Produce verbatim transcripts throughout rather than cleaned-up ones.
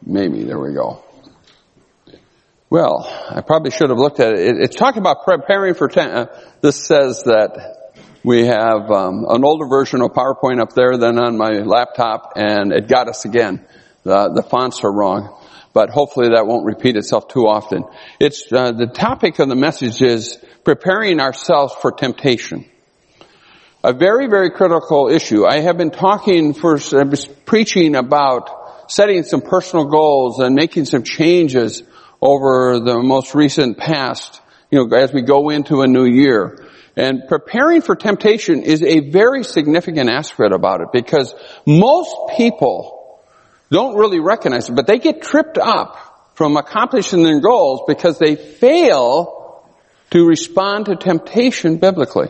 Maybe. There we go. Well, I probably should have looked at it. it it's talking about preparing for ten. Uh, this says that we have um, an older version of PowerPoint up there than on my laptop, and it got us again. The, the fonts are wrong, but hopefully that won't repeat itself too often. It's uh, the topic of the message is preparing ourselves for temptation. A very, very critical issue. I have been talking for, I was preaching about setting some personal goals and making some changes over the most recent past, you know, as we go into a new year. And preparing for temptation is a very significant aspect about it, because most people don't really recognize it, but they get tripped up from accomplishing their goals because they fail to respond to temptation biblically.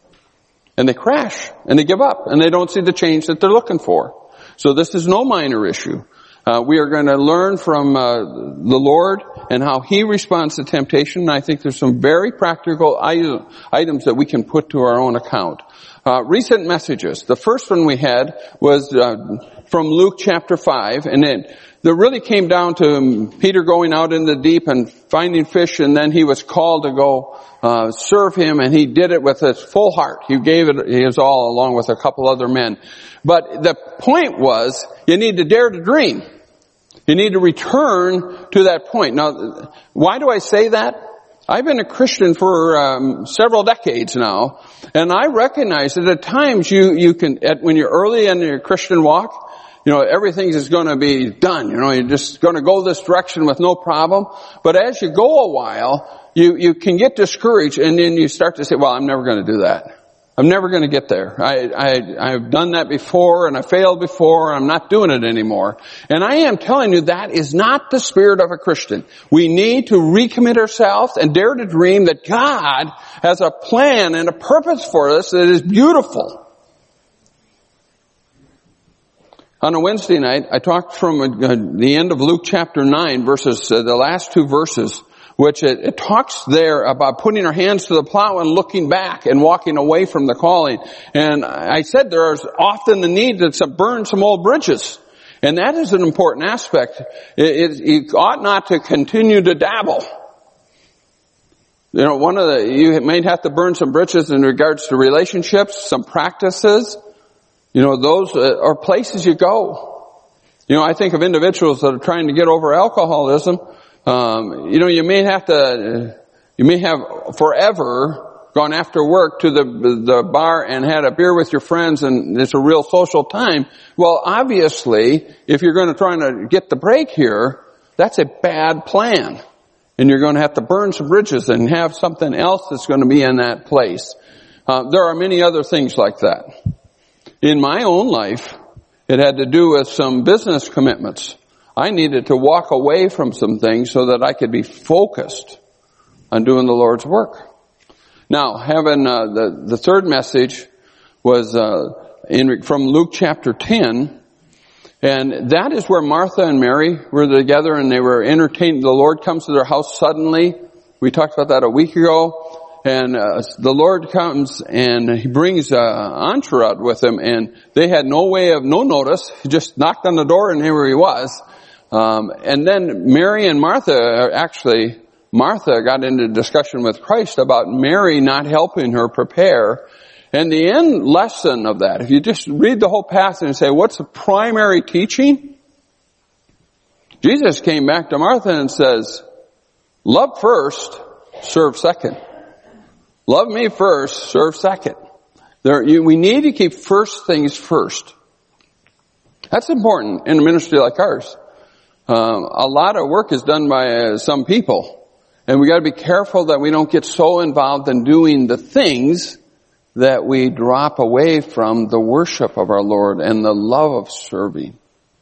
And they crash, and they give up, and they don't see the change that they're looking for. So this is no minor issue. Uh, we are going to learn from uh, the Lord and how He responds to temptation. And I think there's some very practical item, items that we can put to our own account. Uh, recent messages. The first one we had was uh, from Luke chapter five, and it, it really came down to Peter going out in the deep and finding fish, and then he was called to go uh, serve Him, and he did it with his full heart. He gave it his all, along with a couple other men. But the point was, you need to dare to dream. You need to return to that point. Now, why do I say that? I've been a Christian for um, several decades now, and I recognize that at times you you can, at, when you're early in your Christian walk, you know, everything is going to be done. You know, you're just going to go this direction with no problem. But as you go a while, you you can get discouraged, and then you start to say, "Well, I'm never going to do that. I'm never going to get there. I, I, I've done that before, and I failed before, and I'm not doing it anymore." And I am telling you, that is not the spirit of a Christian. We need to recommit ourselves and dare to dream that God has a plan and a purpose for us that is beautiful. On a Wednesday night, I talked from uh, the end of Luke chapter nine, verses, uh, the last two verses, which it, it talks there about putting our hands to the plow and looking back and walking away from the calling. And I said there's often the need to burn some old bridges. And that is an important aspect. It, it, you ought not to continue to dabble. You know, one of the, you may have to burn some bridges in regards to relationships, some practices. You know, those are places you go. You know, I think of individuals that are trying to get over alcoholism. Um, you know, you may have to, you may have forever gone after work to the, the bar and had a beer with your friends, and it's a real social time. Well, obviously, if you're going to try to get the break here, that's a bad plan. And you're going to have to burn some bridges and have something else that's going to be in that place. Uh, there are many other things like that. In my own life, it had to do with some business commitments. I needed to walk away from some things so that I could be focused on doing the Lord's work. Now, having uh, the the third message was uh, in from Luke chapter ten, and that is where Martha and Mary were together, and they were entertained. The Lord comes to their house suddenly. We talked about that a week ago. And uh, the Lord comes and He brings an entourage with Him, and they had no way of, no notice. He just knocked on the door, and here He was. Um, and then Mary and Martha, actually, Martha got into discussion with Christ about Mary not helping her prepare. And the end lesson of that, if you just read the whole passage and say, what's the primary teaching? Jesus came back to Martha and says, love first, serve second. Love me first, serve second. There, you, we need to keep first things first. That's important in a ministry like ours. Um, a lot of work is done by uh, some people, and we got to be careful that we don't get so involved in doing the things that we drop away from the worship of our Lord and the love of serving.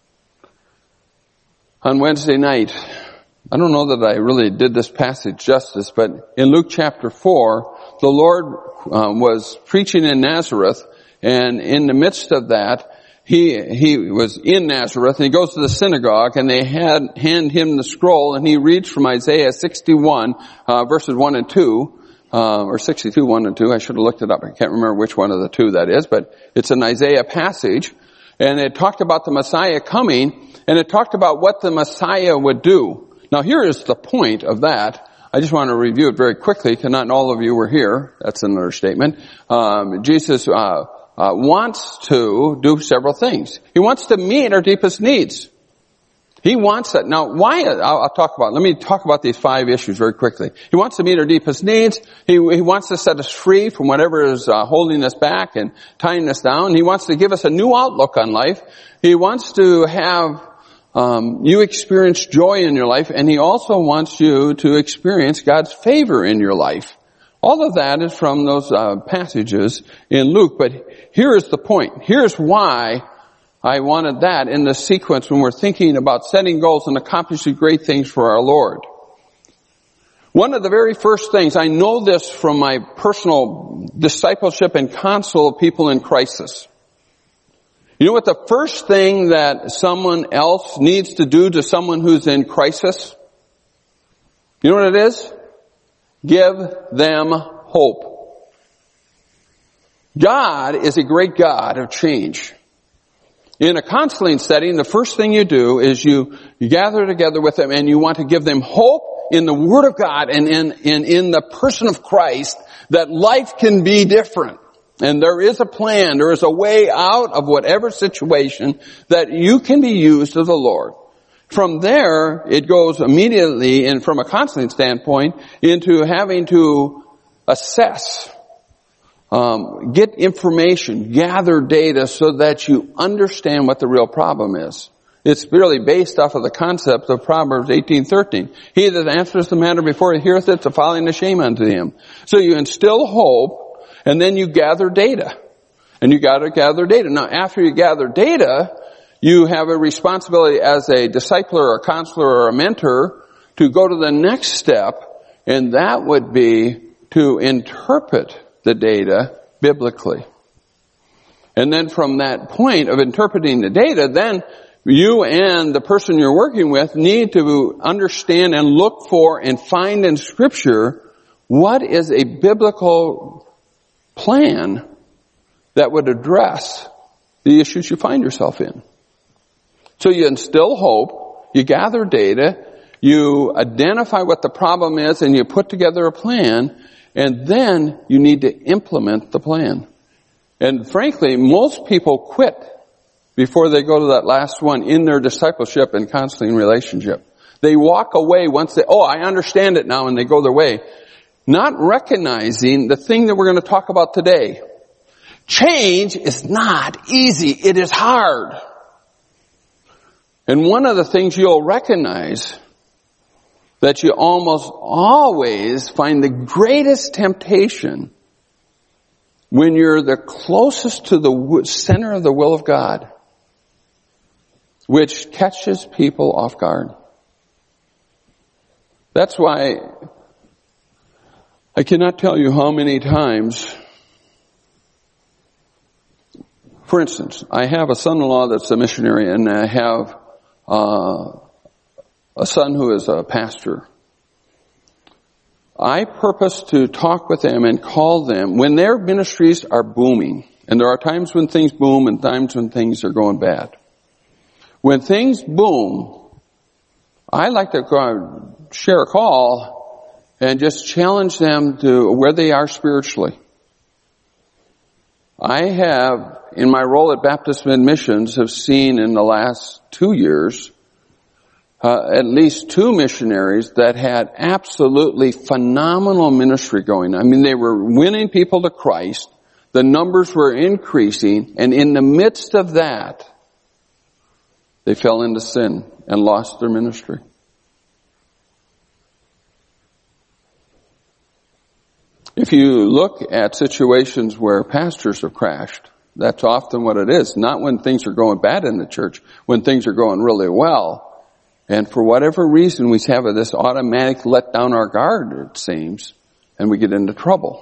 On Wednesday night, I don't know that I really did this passage justice, but in Luke chapter four, the Lord um, was preaching in Nazareth, and in the midst of that, he he was in Nazareth, and he goes to the synagogue, and they had hand him the scroll, and he reads from Isaiah sixty-one, uh, verses one and two, uh, or sixty-two, one and two. I should have looked it up. I can't remember which one of the two that is, but it's an Isaiah passage, and it talked about the Messiah coming. and it talked about what the Messiah would do. Now here is the point of that. I just want to review it very quickly, because not all of you were here. That's another statement. Um, Jesus uh, uh, wants to do several things. He wants to meet our deepest needs. He wants that. Now, why? I'll, I'll talk about. Let me talk about these five issues very quickly. He wants to meet our deepest needs. He, he wants to set us free from whatever is uh, holding us back and tying us down. He wants to give us a new outlook on life. He wants to have um, you experience joy in your life, and he also wants you to experience God's favor in your life. All of that is from those uh, passages in Luke. But here is the point. Here's why I wanted that in the sequence when we're thinking about setting goals and accomplishing great things for our Lord. One of the very first things, I know this from my personal discipleship and counsel of people in crisis. You know what the first thing that someone else needs to do to someone who's in crisis? You know what it is? Give them hope. God is a great God of change. In a counseling setting, the first thing you do is you, you gather together with them and you want to give them hope in the Word of God and in, in, in the person of Christ that life can be different. And there is a plan, there is a way out of whatever situation that you can be used of the Lord. From there, it goes immediately, and from a counseling standpoint, into having to assess Um, get information, gather data so that you understand what the real problem is. It's really based off of the concept of Proverbs eighteen thirteen. He that answers the matter before he heareth it, the following of shame unto him. So you instill hope, and then you gather data. And you gotta gather data. Now after you gather data, you have a responsibility as a discipler or a counselor or a mentor to go to the next step, and that would be to interpret the data biblically. And then from that point of interpreting the data, then you and the person you're working with need to understand and look for and find in Scripture what is a biblical plan that would address the issues you find yourself in. So you instill hope, you gather data, you identify what the problem is, and you put together a plan. And then you need to implement the plan. And frankly, most people quit before they go to that last one in their discipleship and counseling relationship. They walk away once they, oh, I understand it now, and they go their way, not recognizing the thing that we're going to talk about today. Change is not easy. It is hard. And one of the things you'll recognize that you almost always find the greatest temptation when you're the closest to the center of the will of God, which catches people off guard. That's why I cannot tell you how many times, for instance, I have a son-in-law that's a missionary, and I have uh a son who is a pastor. I purpose to talk with them and call them when their ministries are booming. And there are times when things boom and times when things are going bad. When things boom, I like to go share a call and just challenge them to where they are spiritually. I have, in my role at Baptist Mid-Missions, have seen in the last two years Uh, at least two missionaries that had absolutely phenomenal ministry going. I mean, they were winning people to Christ. The numbers were increasing. And in the midst of that, they fell into sin and lost their ministry. If you look at situations where pastors have crashed, that's often what it is. Not when things are going bad in the church, when things are going really well. And for whatever reason, we have this automatic let down our guard, it seems, and we get into trouble.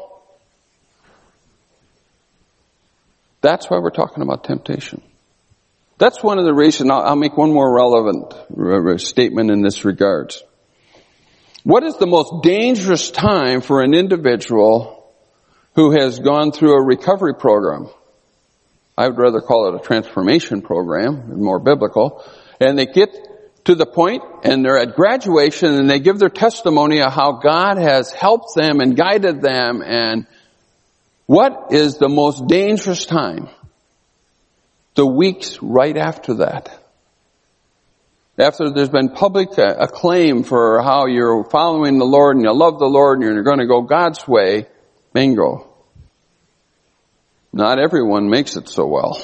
That's why we're talking about temptation. That's one of the reasons. I'll, I'll make one more relevant statement in this regard. What is the most dangerous time for an individual who has gone through a recovery program? I would rather call it a transformation program, more biblical. And they get to the point and they're at graduation and they give their testimony of how God has helped them and guided them. And what is the most dangerous time? The weeks right after that. After there's been public acclaim for how you're following the Lord and you love the Lord and you're going to go God's way, bingo. Not everyone makes it so well.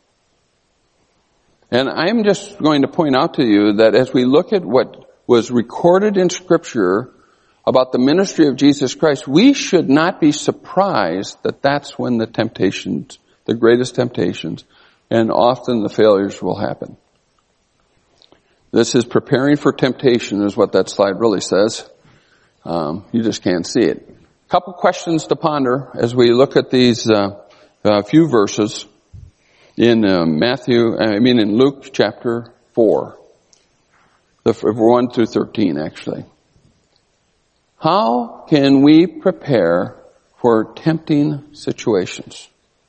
And I'm just going to point out to you that as we look at what was recorded in Scripture about the ministry of Jesus Christ, we should not be surprised that that's when the temptations, the greatest temptations, and often the failures will happen. This is preparing for temptation is what that slide really says. Um, you just can't see it. A couple questions to ponder as we look at these uh, uh, few verses in uh, Matthew, I mean in Luke chapter four, the one through thirteen actually. How can we prepare for tempting situations?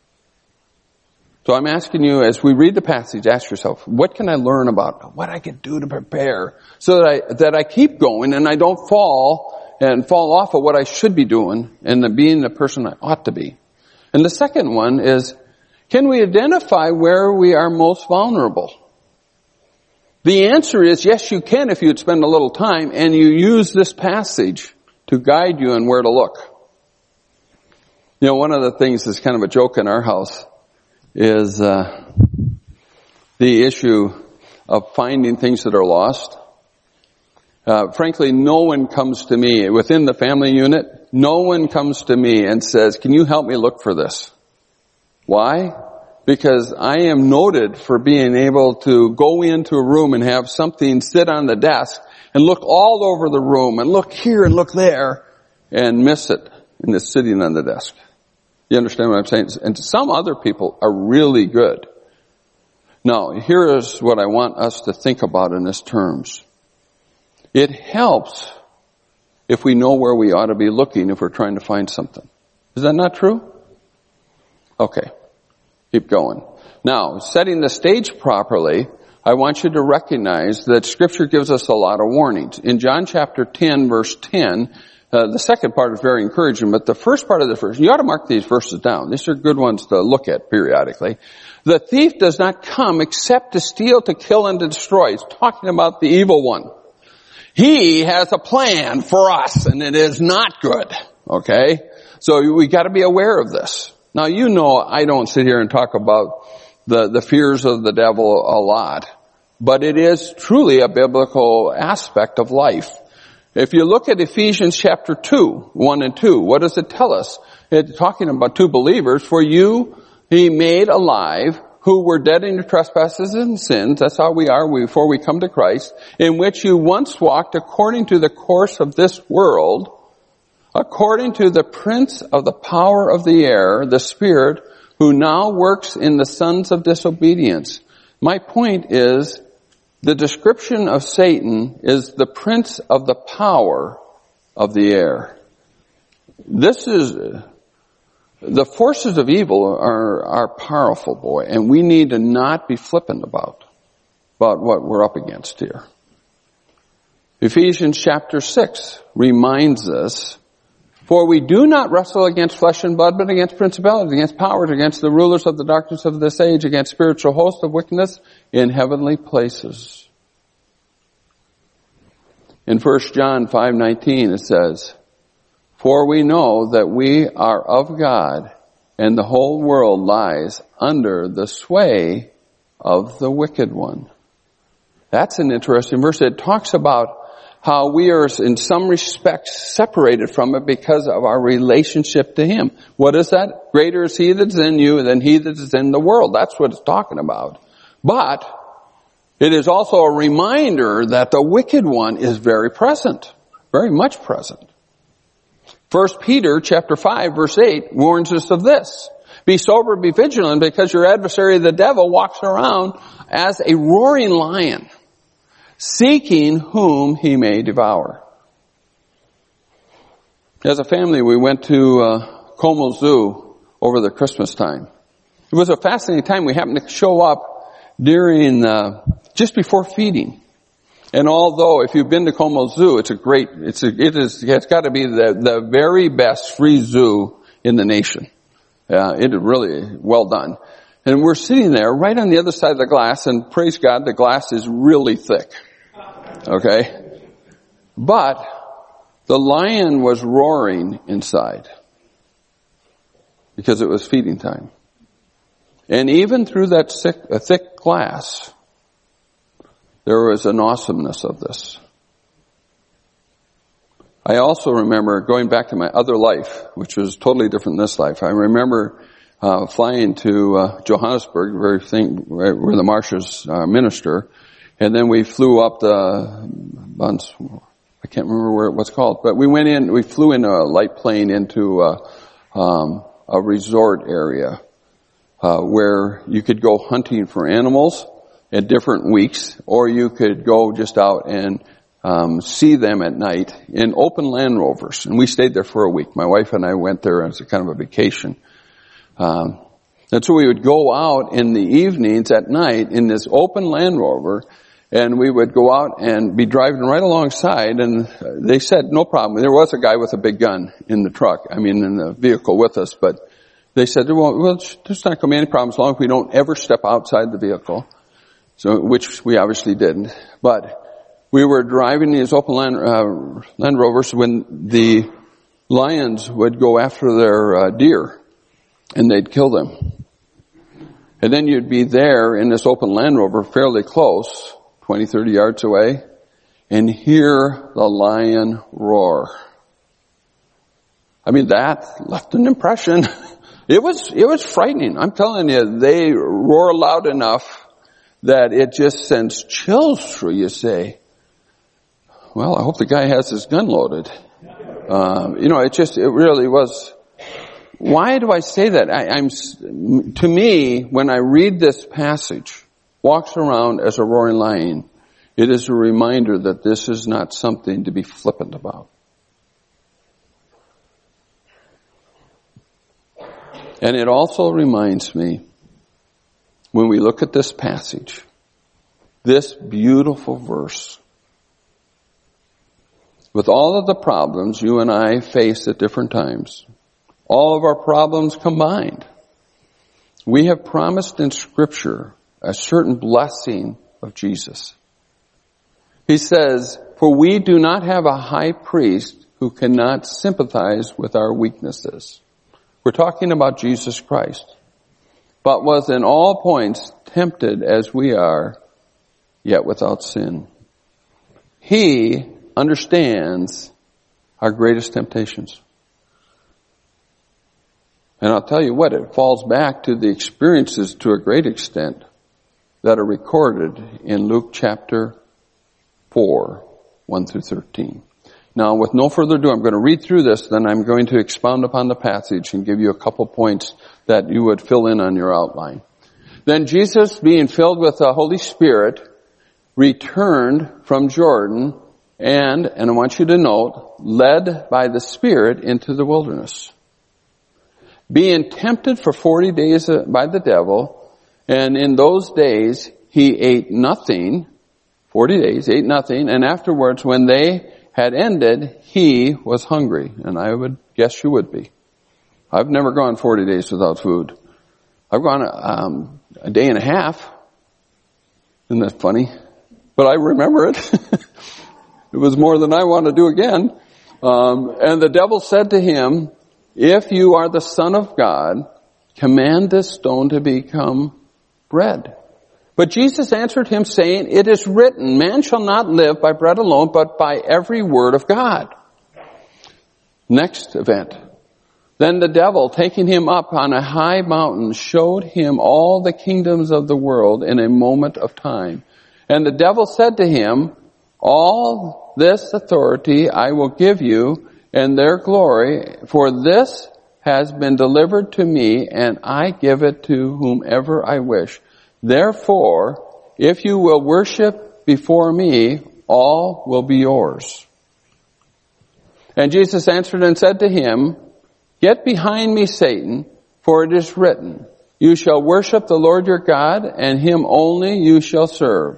So I'm asking you, as we read the passage, ask yourself, what can I learn about what I can do to prepare so that I, that I keep going and I don't fall and fall off of what I should be doing and the, being the person I ought to be? And the second one is, can we identify where we are most vulnerable? The answer is yes, you can if you'd spend a little time and you use this passage to guide you on where to look. You know, one of the things that's kind of a joke in our house is uh, the issue of finding things that are lost. Uh, frankly, no one comes to me within the family unit. No one comes to me and says, "Can you help me look for this?" Why? Because I am noted for being able to go into a room and have something sit on the desk and look all over the room and look here and look there and miss it, and it's sitting on the desk. You understand what I'm saying? And some other people are really good. Now, here is what I want us to think about in this terms. It helps if we know where we ought to be looking if we're trying to find something. Is that not true? Okay. Keep going. Now, setting the stage properly, I want you to recognize that Scripture gives us a lot of warnings. In John chapter ten, verse ten, Uh, the second part is very encouraging, but the first part of the verse, you ought to mark these verses down. These are good ones to look at periodically. The thief does not come except to steal, to kill, and to destroy. It's talking about the evil one. He has a plan for us, and it is not good. Okay? So we got to be aware of this. Now, you know I don't sit here and talk about the, the fears of the devil a lot, but it is truly a biblical aspect of life. If you look at Ephesians chapter two, one and two, what does it tell us? It's talking about two believers. For you, he made alive who were dead in your trespasses and sins. That's how we are before we come to Christ. In which you once walked according to the course of this world, according to the prince of the power of the air, the spirit, who now works in the sons of disobedience. My point is, the description of Satan is the prince of the power of the air. This is, the forces of evil are, are powerful, boy, and we need to not be flippant about, about what we're up against here. Ephesians chapter six reminds us, for we do not wrestle against flesh and blood, but against principalities, against powers, against the rulers of the darkness of this age, against spiritual hosts of wickedness in heavenly places. In First John five nineteen it says, for we know that we are of God, and the whole world lies under the sway of the wicked one. That's an interesting verse. It talks about how we are in some respects separated from it because of our relationship to Him. What is that? Greater is He that is in you than he that is in the world. That's what it's talking about. But it is also a reminder that the wicked one is very present, very much present. First Peter chapter five verse eight warns us of this. Be sober, be vigilant, because your adversary the devil walks around as a roaring lion, seeking whom he may devour. As a family, we went to uh, Como Zoo over the Christmas time. It was a fascinating time. We happened to show up during uh, just before feeding. And although if you've been to Como Zoo, it's a great, it's a, it is, it's got to be the, the very best free zoo in the nation. Uh, it is really well done. And we're sitting there right on the other side of the glass, and praise God, the glass is really thick. Okay? But the lion was roaring inside because it was feeding time. And even through that thick, a thick glass, there was an awesomeness of this. I also remember going back to my other life, which was totally different than this life. I remember uh, flying to uh, Johannesburg, very thing, where the Marshes uh, minister, and then we flew up the Buns. I can't remember where it was called, but we went in. We flew in a light plane into uh, um, a resort area uh, where you could go hunting for animals at different weeks, or you could go just out and um, see them at night in open Land Rovers. And we stayed there for a week. My wife and I went there as a kind of a vacation. Um, and so we would go out in the evenings at night in this open Land Rover, and we would go out and be driving right alongside, and they said, no problem. There was a guy with a big gun in the truck, I mean in the vehicle with us, but they said, well, well there's not going to be any problems as long as we don't ever step outside the vehicle. So, which we obviously didn't. But we were driving these open Land, uh, Land Rovers when the lions would go after their uh, deer, and they'd kill them. And then you'd be there in this open Land Rover fairly close, twenty, thirty yards away, and hear the lion roar. I mean, that left an impression. It was, it was frightening. I'm telling you, they roar loud enough that it just sends chills through you. Say, well, I hope the guy has his gun loaded. Um, you know, it just, it really was. Why do I say that? I, I'm, to me, when I read this passage, walks around as a roaring lion, it is a reminder that this is not something to be flippant about. And it also reminds me, when we look at this passage, this beautiful verse, with all of the problems you and I face at different times, all of our problems combined, we have promised in Scripture a certain blessing of Jesus. He says, for we do not have a high priest who cannot sympathize with our weaknesses. We're talking about Jesus Christ. But was in all points tempted as we are, yet without sin. He understands our greatest temptations. And I'll tell you what, it falls back to the experiences to a great extent that are recorded in Luke chapter four, one through thirteen. Now, with no further ado, I'm going to read through this, then I'm going to expound upon the passage and give you a couple points that you would fill in on your outline. Then Jesus, being filled with the Holy Spirit, returned from Jordan and, and I want you to note, led by the Spirit into the wilderness, being tempted for forty days by the devil, and in those days he ate nothing, forty days, ate nothing, and afterwards when they had ended, he was hungry. And I would guess you would be. I've never gone forty days without food. I've gone um, a day and a half. Isn't that funny? But I remember it. It was more than I want to do again. Um, and the devil said to him, if you are the Son of God, command this stone to become bread. But Jesus answered him, saying, it is written, man shall not live by bread alone, but by every word of God. Next event. Then the devil, taking him up on a high mountain, showed him all the kingdoms of the world in a moment of time. And the devil said to him, all this authority I will give you, and their glory, for this has been delivered to me, and I give it to whomever I wish. Therefore, if you will worship before me, all will be yours. And Jesus answered and said to him, get behind me, Satan, for it is written, you shall worship the Lord your God, and him only you shall serve.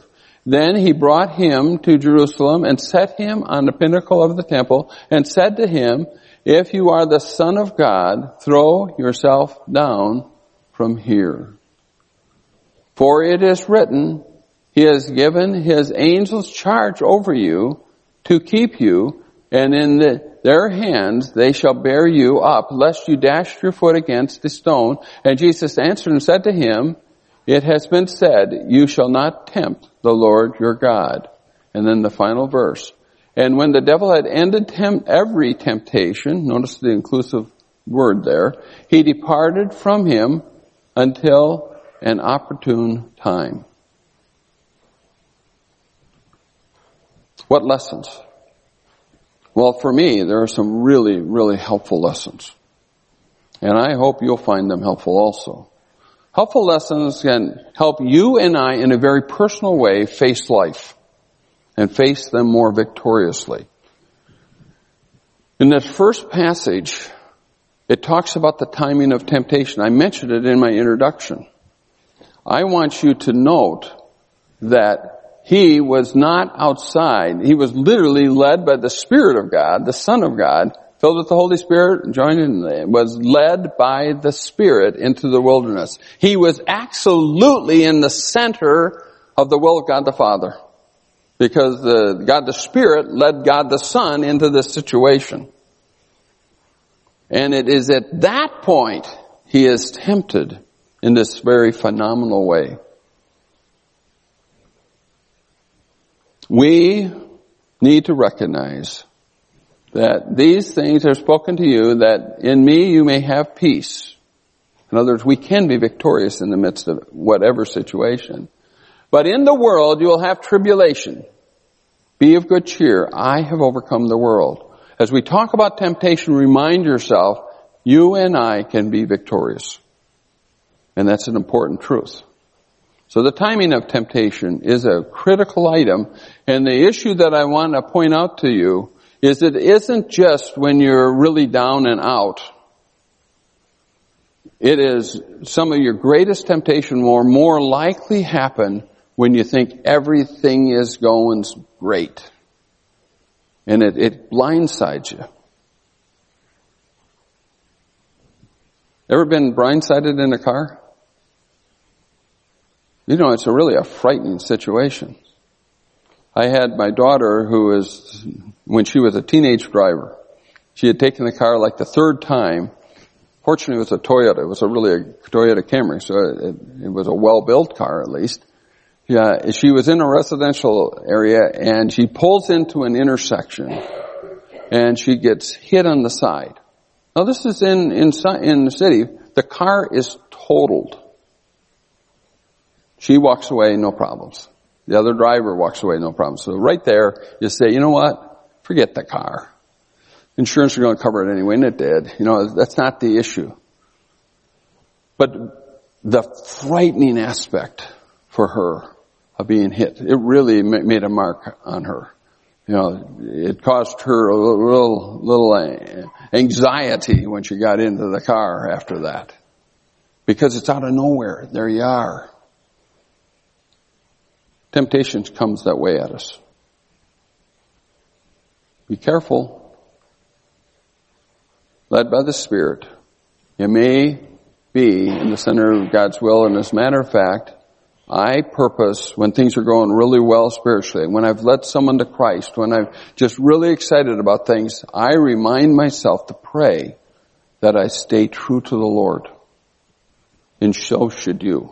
Then he brought him to Jerusalem and set him on the pinnacle of the temple and said to him, if you are the Son of God, throw yourself down from here. For it is written, he has given his angels charge over you to keep you, and in the, their hands they shall bear you up, lest you dash your foot against a stone. And Jesus answered and said to him, it has been said, you shall not tempt the Lord your God. And then the final verse. And when the devil had ended temp- every temptation, notice the inclusive word there, he departed from him until an opportune time. What lessons? Well, for me, there are some really, really helpful lessons. And I hope you'll find them helpful also. Helpful lessons can help you and I in a very personal way face life and face them more victoriously. In this first passage, it talks about the timing of temptation. I mentioned it in my introduction. I want you to note that he was not outside. He was literally led by the Spirit of God, the Son of God, filled with the Holy Spirit, joined in, was led by the Spirit into the wilderness. He was absolutely in the center of the will of God the Father, because the, God the Spirit led God the Son into this situation. And it is at that point he is tempted in this very phenomenal way. We need to recognize that these things are spoken to you, that in me you may have peace. In other words, we can be victorious in the midst of whatever situation. But in the world you will have tribulation. Be of good cheer. I have overcome the world. As we talk about temptation, remind yourself, you and I can be victorious. And that's an important truth. So the timing of temptation is a critical item. And the issue that I want to point out to you is it isn't just when you're really down and out. It is some of your greatest temptation will more likely happen when you think everything is going great. And it, it blindsides you. Ever been blindsided in a car? You know, it's a really a frightening situation. I had my daughter who was, when she was a teenage driver, she had taken the car like the third time. Fortunately, it was a Toyota. It was a really a Toyota Camry, so it, it was a well-built car at least. Yeah, she was in a residential area and she pulls into an intersection and she gets hit on the side. Now this is in, in, in the city. The car is totaled. She walks away, no problems. The other driver walks away, no problems. So right there, you say, you know what? Forget the car. Insurance is going to cover it anyway, and it did. You know, that's not the issue. But the frightening aspect for her of being hit, it really made a mark on her. You know, it caused her a little, little anxiety when she got into the car after that. Because it's out of nowhere. There you are. Temptation comes that way at us. Be careful. Led by the Spirit. You may be in the center of God's will, and as a matter of fact, I purpose when things are going really well spiritually, when I've led someone to Christ, when I'm just really excited about things, I remind myself to pray that I stay true to the Lord. And so should you.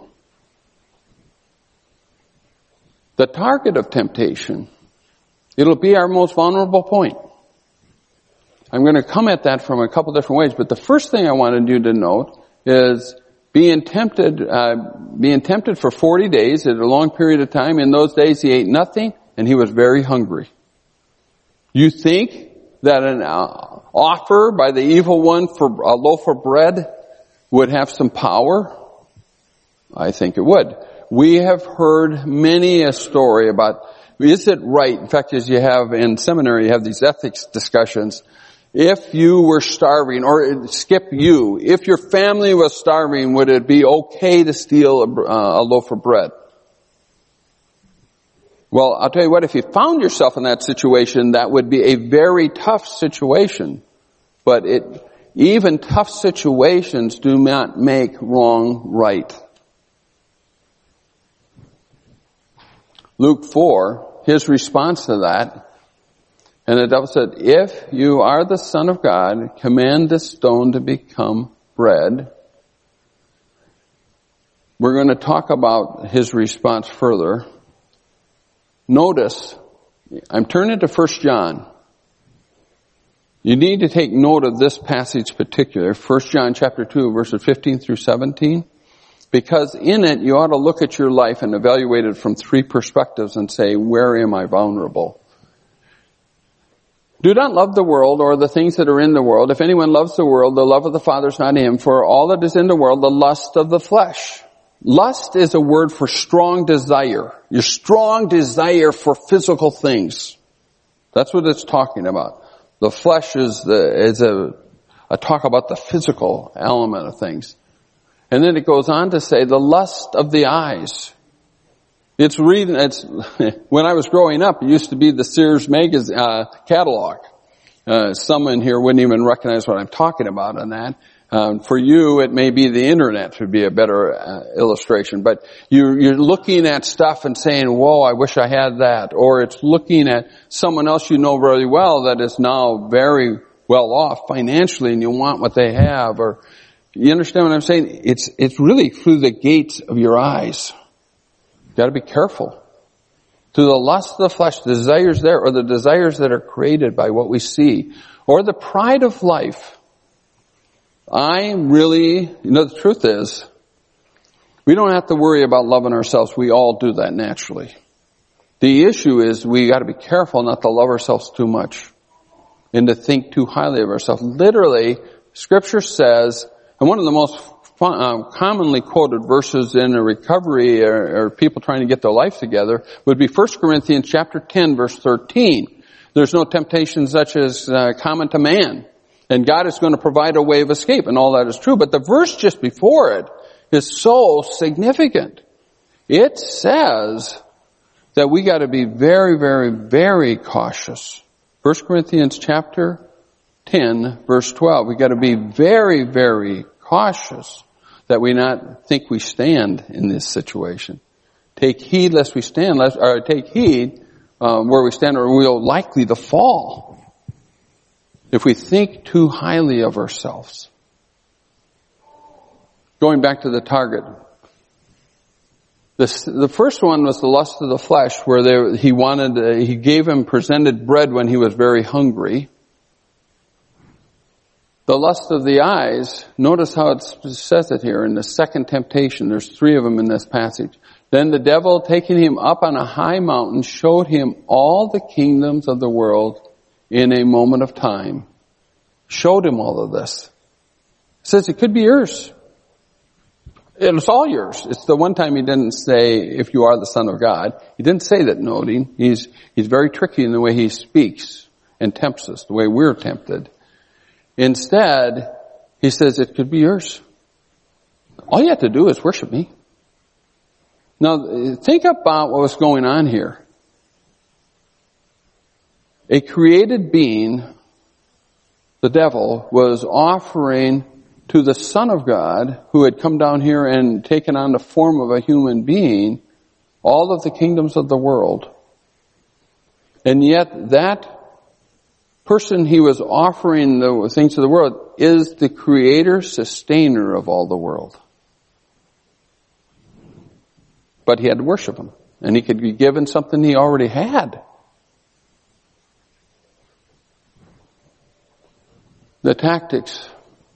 The target of temptation, it'll be our most vulnerable point. I'm going to come at that from a couple different ways, but the first thing I wanted you to note is being tempted, uh, being tempted for forty days at a long period of time. In those days he ate nothing and he was very hungry. You think that an uh, offer by the evil one for a loaf of bread would have some power? I think it would. We have heard many a story about, is it right? In fact, as you have in seminary, you have these ethics discussions. If you were starving, or skip you, if your family was starving, would it be okay to steal a, uh, a loaf of bread? Well, I'll tell you what, if you found yourself in that situation, that would be a very tough situation. But it, even tough situations do not make wrong right. Luke four, his response to that, and the devil said, if you are the Son of God, command this stone to become bread. We're going to talk about his response further. Notice, I'm turning to First John. You need to take note of this passage particular, First John chapter two, verses fifteen through seventeen. Because in it, you ought to look at your life and evaluate it from three perspectives and say, where am I vulnerable? Do not love the world or the things that are in the world. If anyone loves the world, the love of the Father is not in him. For all that is in the world, the lust of the flesh. Lust is a word for strong desire. Your strong desire for physical things. That's what it's talking about. The flesh is, the, is a, a talk about the physical element of things. And then it goes on to say the lust of the eyes. It's reading, it's, when I was growing up, it used to be the Sears magazine, uh, catalog. Uh, some in here wouldn't even recognize what I'm talking about on that. Um, for you, it may be the internet would be a better uh, illustration. But you're, you're looking at stuff and saying, whoa, I wish I had that. Or it's looking at someone else you know very well that is now very well off financially and you want what they have. Or you understand what I'm saying? It's, it's really through the gates of your eyes. You've got to be careful. To the lust of the flesh, the desires there, or the desires that are created by what we see, or the pride of life. I really, you know, the truth is, we don't have to worry about loving ourselves. We all do that naturally. The issue is we got to be careful not to love ourselves too much and to think too highly of ourselves. Literally, Scripture says, and one of the most fun, uh, commonly quoted verses in a recovery or, or people trying to get their life together would be First Corinthians chapter ten, verse thirteen. There's no temptation such as uh, common to man. And God is going to provide a way of escape, and all that is true. But the verse just before it is so significant. It says that we got to be very, very, very cautious. First Corinthians chapter ten, verse twelve. We got to be very, very cautious that we not think we stand in this situation. Take heed lest we stand, lest, or take heed um, where we stand, or we'll likely to fall. If we think too highly of ourselves. Going back to the target. This, the first one was the lust of the flesh, where they, he wanted, uh, he gave him presented bread when he was very hungry. The lust of the eyes, notice how it says it here in the second temptation. There's three of them in this passage. Then the devil, taking him up on a high mountain, showed him all the kingdoms of the world in a moment of time. Showed him all of this. Says it could be yours. It's all yours. It's the one time he didn't say, if you are the Son of God. He didn't say that, noting. He's, he's very tricky in the way he speaks and tempts us, the way we're tempted. Instead, he says it could be yours. All you have to do is worship me. Now, think about what was going on here. A created being, the devil, was offering to the Son of God, who had come down here and taken on the form of a human being, all of the kingdoms of the world. And yet that person he was offering the things of the world is the creator, sustainer of all the world. But he had to worship him. And he could be given something he already had. The tactics.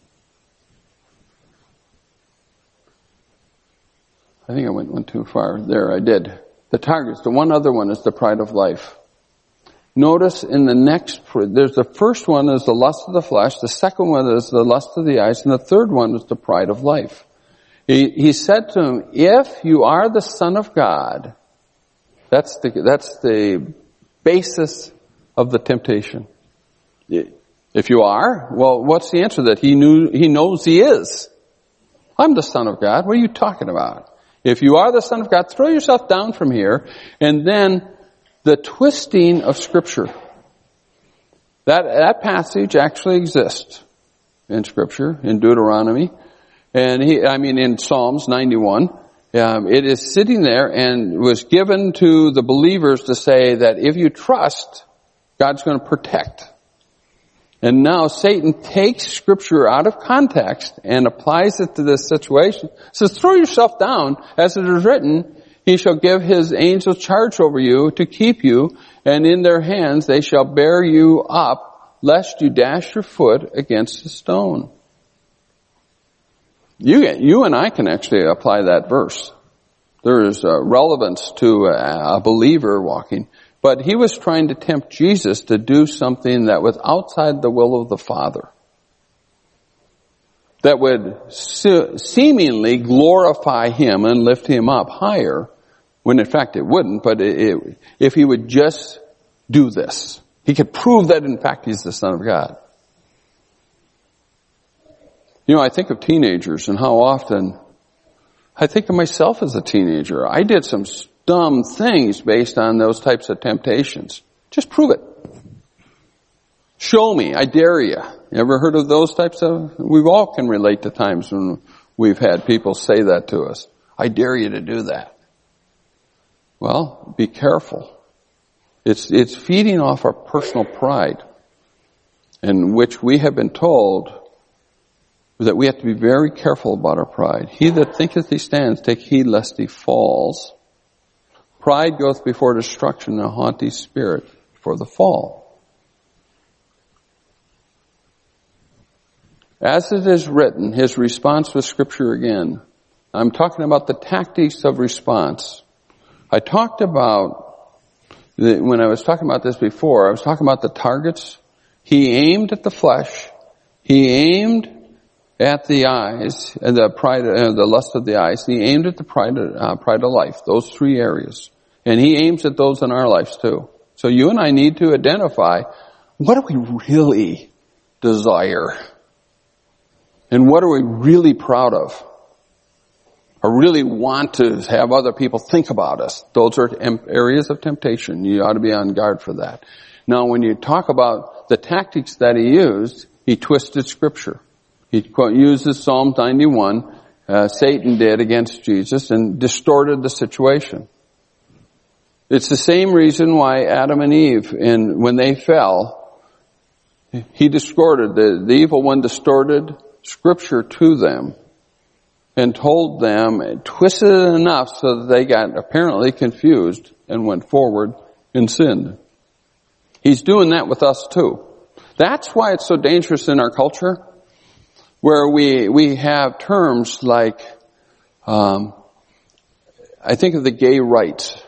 I think I went, went too far. There, I did. The targets. The one other one is the pride of life. Notice in the next, there's the first one is the lust of the flesh, the second one is the lust of the eyes, and the third one is the pride of life. He, he said to him, if you are the Son of God, that's the, that's the basis of the temptation. If you are, well, what's the answer? That he knew, he knows he is. I'm the Son of God. What are you talking about? If you are the Son of God, throw yourself down from here, and then the twisting of Scripture. That, that passage actually exists in Scripture, in Deuteronomy, and he, I mean in Psalms ninety-one. Um, it is sitting there and was given to the believers to say that if you trust, God's going to protect. And now Satan takes Scripture out of context and applies it to this situation. Says, throw yourself down, as it is written, he shall give his angels charge over you to keep you, and in their hands they shall bear you up, lest you dash your foot against a stone. You, you and I can actually apply that verse. There is a relevance to a, a believer walking. But he was trying to tempt Jesus to do something that was outside the will of the Father. That would se- seemingly glorify him and lift him up higher, when in fact it wouldn't, but it, it, if he would just do this, he could prove that in fact he's the Son of God. You know, I think of teenagers and how often, I think of myself as a teenager. I did some dumb things based on those types of temptations. Just prove it. Show me. I dare you. You ever heard of those types of? We all can relate to times when we've had people say that to us. I dare you to do that. Well, be careful. It's, it's feeding off our personal pride, in which we have been told that we have to be very careful about our pride. He that thinketh he stands, take heed lest he falls. Pride goeth before destruction, and a haughty spirit before the fall. As it is written, his response was Scripture again. I'm talking about the tactics of response. I talked about, the, when I was talking about this before, I was talking about the targets. He aimed at the flesh. He aimed at the eyes, and the pride, uh, the lust of the eyes. He aimed at the pride, uh, pride of life, those three areas. And he aims at those in our lives too. So you and I need to identify, what do we really desire? And what are we really proud of? Or really want to have other people think about us? Those are areas of temptation. You ought to be on guard for that. Now when you talk about the tactics that he used, he twisted Scripture. He uses Psalm ninety-one, uh, Satan did against Jesus, and distorted the situation. It's the same reason why Adam and Eve, in, when they fell, he distorted, the, the evil one distorted Scripture to them and told them, twisted it enough so that they got apparently confused and went forward and sinned. He's doing that with us too. That's why it's so dangerous in our culture, where we we have terms like, um, I think of the gay rights.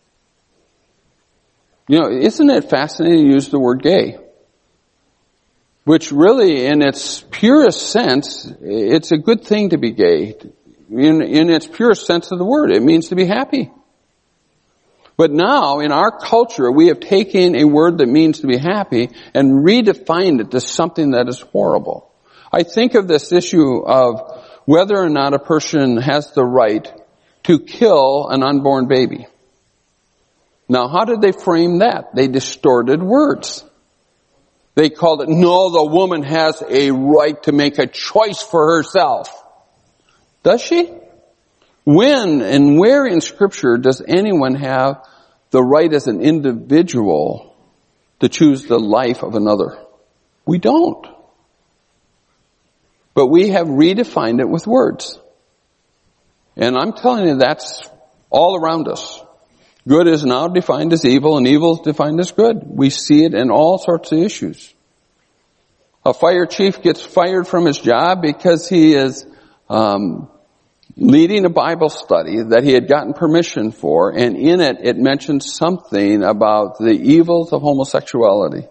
You know, isn't it fascinating to use the word gay? Which really, in its purest sense, it's a good thing to be gay. In, in its purest sense of the word, it means to be happy. But now, in our culture, we have taken a word that means to be happy and redefined it to something that is horrible. I think of this issue of whether or not a person has the right to kill an unborn baby. Now, how did they frame that? They distorted words. They called it, no, the woman has a right to make a choice for herself. Does she? When and where in Scripture does anyone have the right as an individual to choose the life of another? We don't. But we have redefined it with words. And I'm telling you, that's all around us. Good is now defined as evil, and evil is defined as good. We see it in all sorts of issues. A fire chief gets fired from his job because he is um, leading a Bible study that he had gotten permission for, and in it, it mentions something about the evils of homosexuality.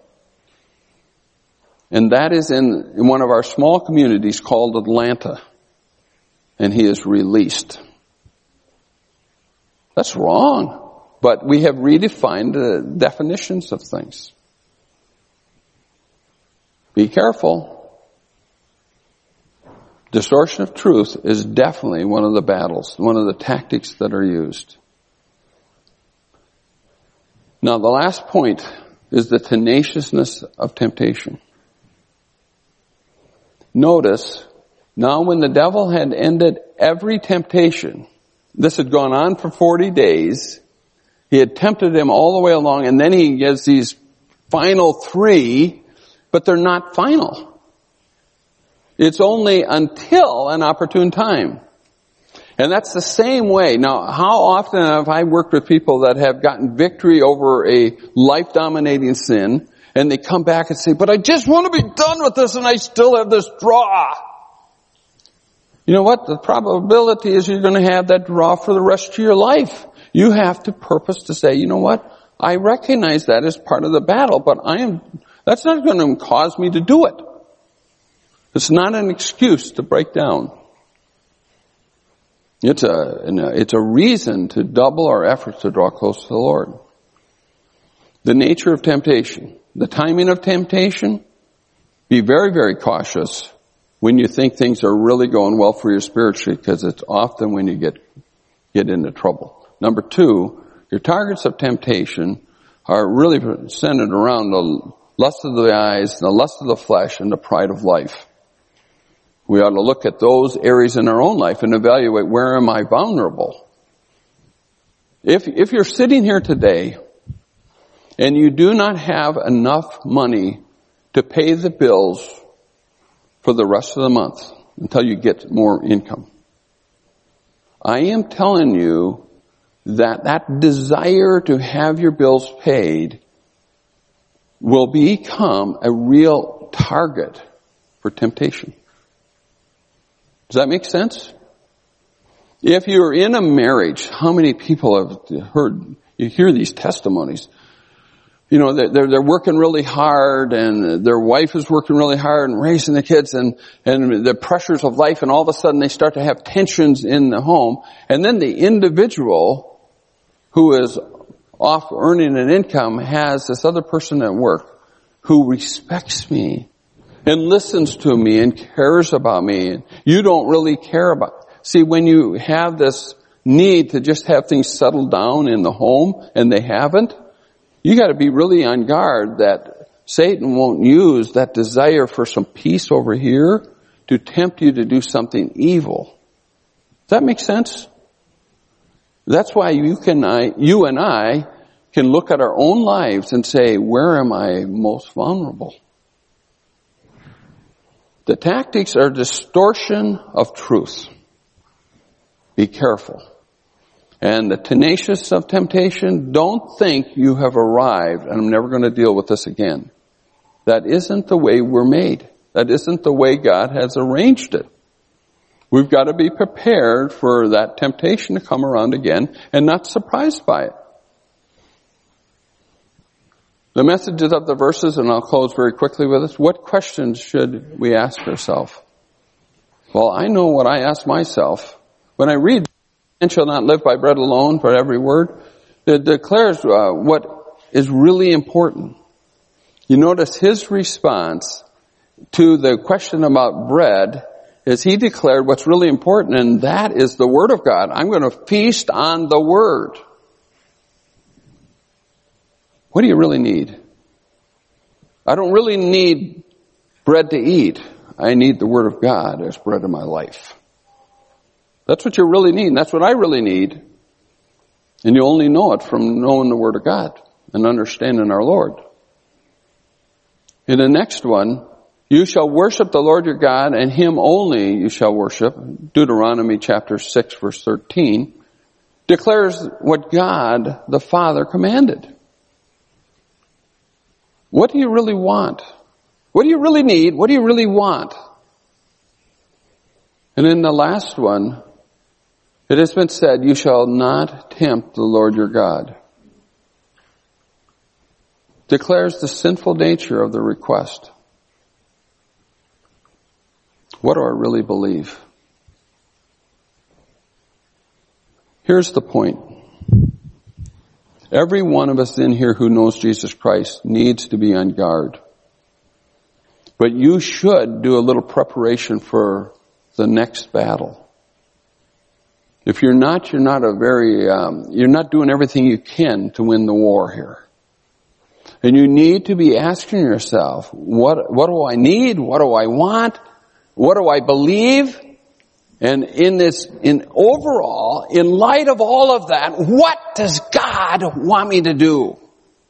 And that is in, in one of our small communities called Atlanta. And he is released. That's wrong. But we have redefined the definitions of things. Be careful. Distortion of truth is definitely one of the battles, one of the tactics that are used. Now the last point is the tenaciousness of temptation. Notice, now when the devil had ended every temptation, this had gone on for forty days, he had tempted him all the way along, and then he gets these final three, but they're not final. It's only until an opportune time. And that's the same way. Now, how often have I worked with people that have gotten victory over a life-dominating sin, and they come back and say, but I just want to be done with this, and I still have this draw. You know what? The probability is you're going to have that draw for the rest of your life. You have to purpose to say, you know what? I recognize that as part of the battle, but I am, that's not going to cause me to do it. It's not an excuse to break down. It's a, it's a reason to double our efforts to draw close to the Lord. The nature of temptation, the timing of temptation, be very, very cautious when you think things are really going well for you spiritually, because it's often when you get, get into trouble. Number two, your targets of temptation are really centered around the lust of the eyes, the lust of the flesh, and the pride of life. We ought to look at those areas in our own life and evaluate, where am I vulnerable? If, if you're sitting here today and you do not have enough money to pay the bills for the rest of the month until you get more income, I am telling you that that desire to have your bills paid will become a real target for temptation. Does that make sense? If you're in a marriage, how many people have heard, you hear these testimonies, you know, they're, they're working really hard, and their wife is working really hard and raising the kids, and, and the pressures of life, and all of a sudden they start to have tensions in the home, and then the individual who is off earning an income has this other person at work who respects me and listens to me and cares about me, and you don't really care about. See, when you have this need to just have things settled down in the home and they haven't, you got to be really on guard that Satan won't use that desire for some peace over here to tempt you to do something evil. Does that make sense? That's why you can, I, you and I can look at our own lives and say, where am I most vulnerable? The tactics are distortion of truth. Be careful. And the tenacious of temptation, don't think you have arrived and I'm never going to deal with this again. That isn't the way we're made. That isn't the way God has arranged it. We've got to be prepared for that temptation to come around again and not surprised by it. The messages of the verses, and I'll close very quickly with this. What questions should we ask ourselves? Well, I know what I ask myself. When I read, "Man shall not live by bread alone," for every word, it declares uh, what is really important. You notice his response to the question about bread is he declared what's really important, and that is the Word of God. I'm going to feast on the Word. What do you really need? I don't really need bread to eat. I need the Word of God as bread in my life. That's what you really need, and that's what I really need. And you only know it from knowing the Word of God and understanding our Lord. In the next one, you shall worship the Lord your God, and Him only you shall worship. Deuteronomy chapter six, verse thirteen, declares what God the Father commanded. What do you really want? What do you really need? What do you really want? And in the last one, it has been said, you shall not tempt the Lord your God. Declares the sinful nature of the request. What do I really believe? Here's the point. Every one of us in here who knows Jesus Christ needs to be on guard. But you should do a little preparation for the next battle. If you're not, you're not a very, um, you're not doing everything you can to win the war here. And you need to be asking yourself, what, what do I need? What do I want? What do I believe? And in this, in overall, in light of all of that, what does God want me to do?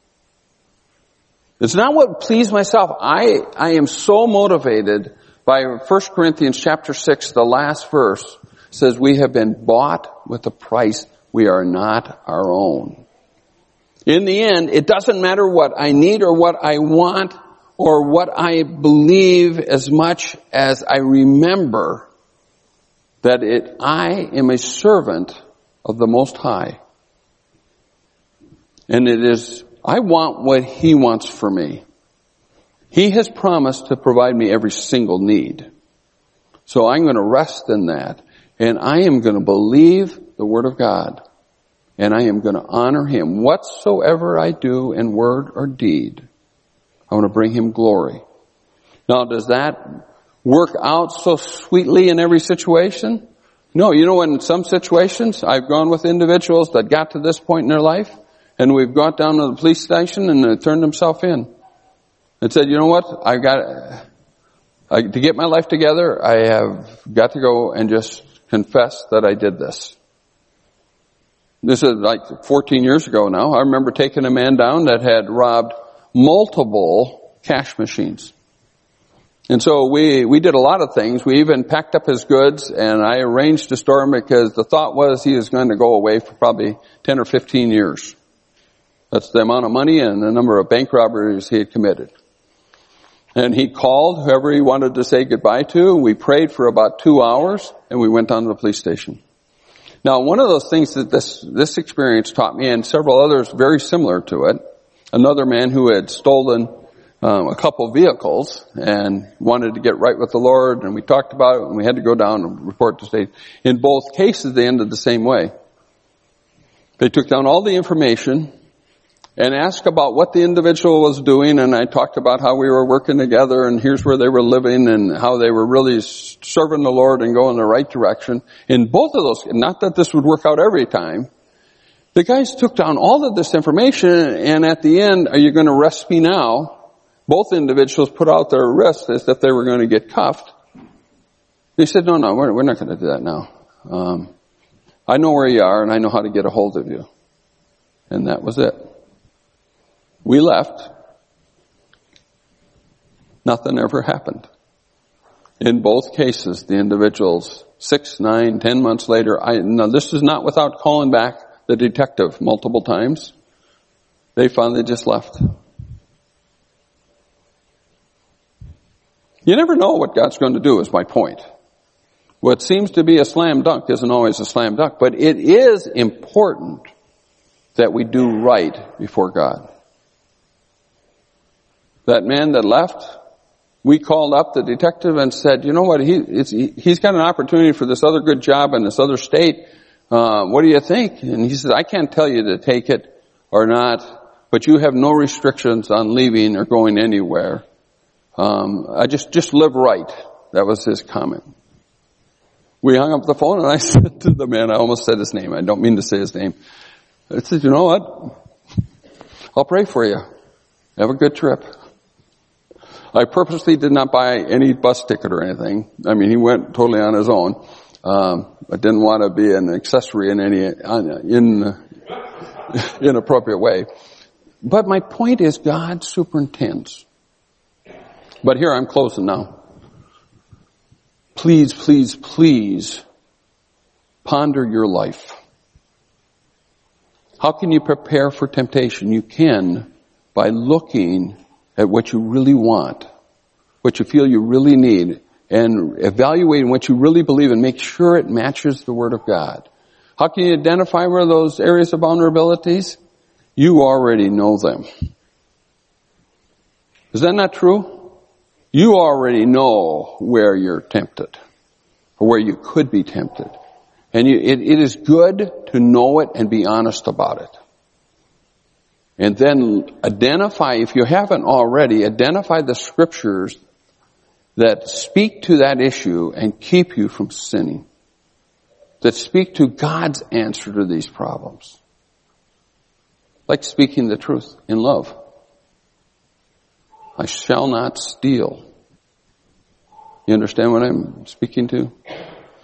It's not what pleased myself. I, I am so motivated by First Corinthians chapter six, the last verse says we have been bought with a price. We are not our own. In the end, it doesn't matter what I need or what I want or what I believe as much as I remember that it, I am a servant of the Most High. And it is, I want what He wants for me. He has promised to provide me every single need. So I'm going to rest in that. And I am going to believe the Word of God. And I am going to honor Him. Whatsoever I do in word or deed, I want to bring Him glory. Now, does that work out so sweetly in every situation? No. You know, in some situations, I've gone with individuals that got to this point in their life, and we've gone down to the police station and they turned themselves in. And said, you know what, I've got, I, to get my life together, I have got to go and just confess that I did this. This is like fourteen years ago now. I remember taking a man down that had robbed multiple cash machines. And so we, we did a lot of things. We even packed up his goods, and I arranged to store him because the thought was he was going to go away for probably ten or fifteen years. That's the amount of money and the number of bank robberies he had committed. And he called whoever he wanted to say goodbye to. We prayed for about two hours, and we went down to the police station. Now, one of those things that this, this experience taught me, and several others very similar to it, another man who had stolen um, a couple vehicles and wanted to get right with the Lord, and we talked about it, and we had to go down and report to state. In both cases, they ended the same way. They took down all the information and asked about what the individual was doing, and I talked about how we were working together, and here's where they were living, and how they were really serving the Lord and going in the right direction. In both of those, not that this would work out every time, the guys took down all of this information, and at the end, are you going to arrest me now? Both individuals put out their wrists as if they were going to get cuffed. They said, no, no, we're, we're not going to do that now. Um, I know where you are, and I know how to get a hold of you. And that was it. We left. Nothing ever happened. In both cases, the individuals, six, nine, ten months later, I, now this is not without calling back the detective multiple times. They finally just left. You never know what God's going to do, is my point. What seems to be a slam dunk isn't always a slam dunk, but it is important that we do right before God. That man that left, we called up the detective and said, you know what, he, it's, he he's got an opportunity for this other good job in this other state. Uh, what do you think? And he said, I can't tell you to take it or not, but you have no restrictions on leaving or going anywhere. Um, I just, just live right. That was his comment. We hung up the phone, and I said to the man, I almost said his name. I don't mean to say his name. I said, you know what? I'll pray for you. Have a good trip. I purposely did not buy any bus ticket or anything. I mean, he went totally on his own. Um, I didn't want to be an accessory in any in inappropriate way. But my point is, God superintends. But here I'm closing now. Please, please, please ponder your life. How can you prepare for temptation? You can by looking at what you really want, what you feel you really need, and evaluating what you really believe and make sure it matches the Word of God. How can you identify where those areas of vulnerabilities? You already know them. Is that not true? You already know where you're tempted, or where you could be tempted. And you, it, it is good to know it and be honest about it. And then identify, if you haven't already, identify the scriptures that speak to that issue and keep you from sinning. That speak to God's answer to these problems. Like speaking the truth in love. I shall not steal. You understand what I'm speaking to?